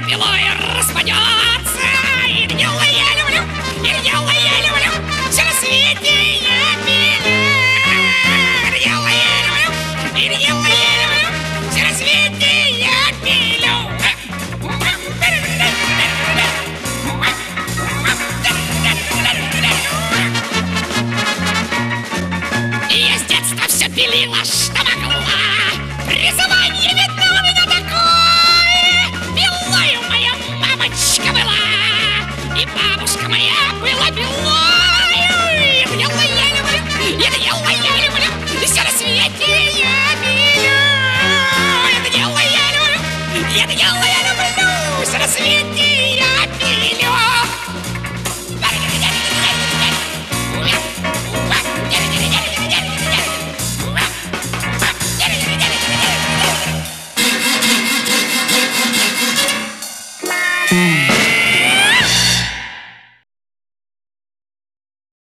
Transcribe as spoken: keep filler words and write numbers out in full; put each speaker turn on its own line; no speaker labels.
пилой распадется. И дело я люблю, и дело я люблю, все на свете я пилю. И дело я люблю, и дело я люблю, все на свете я пилю. И я с детства все пилила, что могла. Призвание видно у меня такое. Пилою моя мамочка была, и бабушка моя была пилою. Это дело я люблю, это дело я люблю, и все на свете я пилю. Это дело я люблю, это дело я люблю, все на свете я пилю.
Mm.